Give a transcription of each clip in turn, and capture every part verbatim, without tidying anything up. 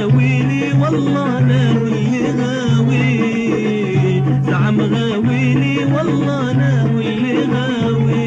غاويني والله انا واللي غاوي، زعم غاويني والله انا واللي غاوي.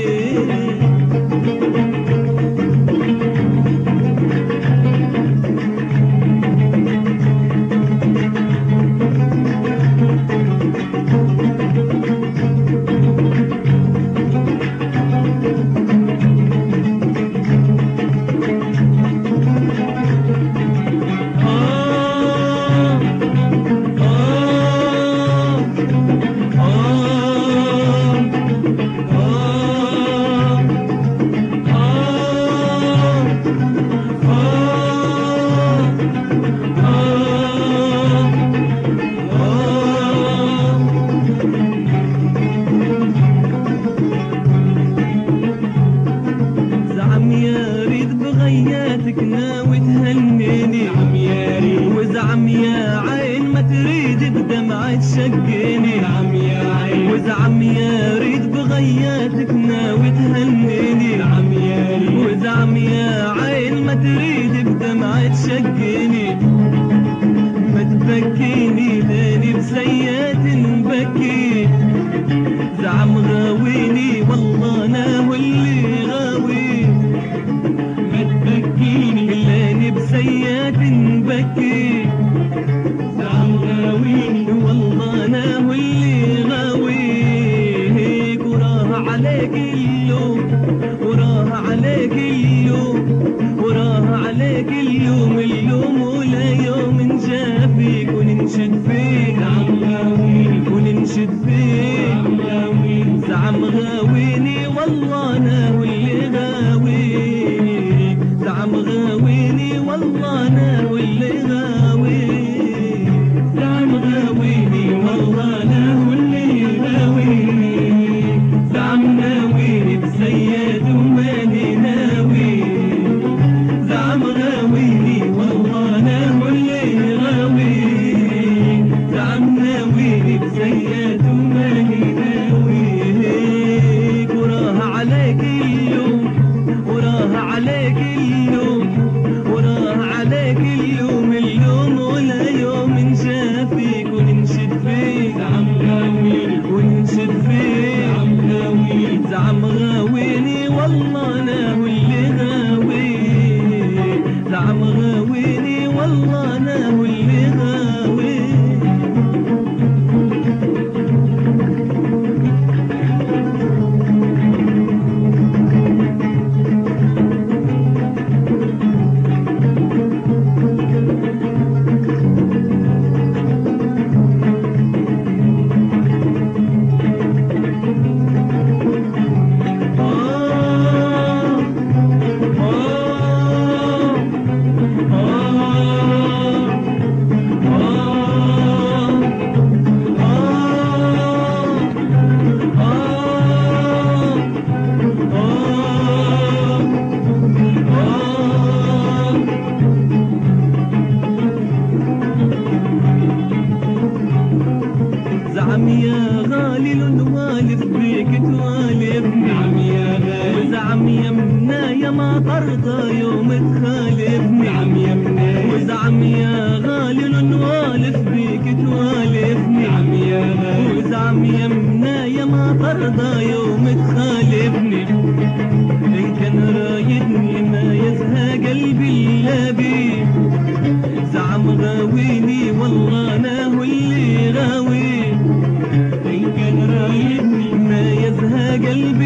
بغياتك ناوي تهنيني، عم يا ريت وزعم يا عين ما تريد بدمعة تشقيني، عم يا عين وزعم يا ريت بغياتك ناوي تهنيني، عم يا ريت وزعم يا عين ما تريد بدمعة تشقيني. ما تبكيني لاني بسيات نبكي، زعم غاويني والله انا هو اللي غاوي. لاني بسيات نبكي، زعم غاويني والله انا هو اللي غاويك. وراه عليك اليوم وراه عليك اليوم وراه عليك اليوم اليوم ولا يوم جافيك وننشد فيك، زعم غاويني وننشد فيك، زعم غاويني زعم غاويني والله انا هو اللي غاويك، زعم غاويني والله انا واللي غاوي، زعم غاويني والله انا واللي غاوي، زعم ناويني بسياد وماني ناوي، زعم غاويني والله انا واللي غاوي، زعم ناويني بسياد وماني ناوي. وراه عليك اليوم وراه عليك اليوم وراه عليك اليوم اليوم ولا يوم نشافيك وننشد فيك، زعم غاويني وننشد فيك، زعم غاويني زعم غاويني والله انا هو اللي غاوي، زعم غاويني والله انا هو اللي غاوي. زعم يا غالي الوالف بيك توالفني، عم يا غالي وزعم يا منايا ما ترضى يوم تخالفني، عم يا منايا وزعم يا غالي الوالف بيك توالفني، عم يا غالي وزعم يا منايا ما ترضى يوم تخالفني. إن كان رايدني ما يزهى قلبي الا بيه، زعم غاويني والله انا هو اللي غاوي. إن كان رايدني ما يزهى قلبي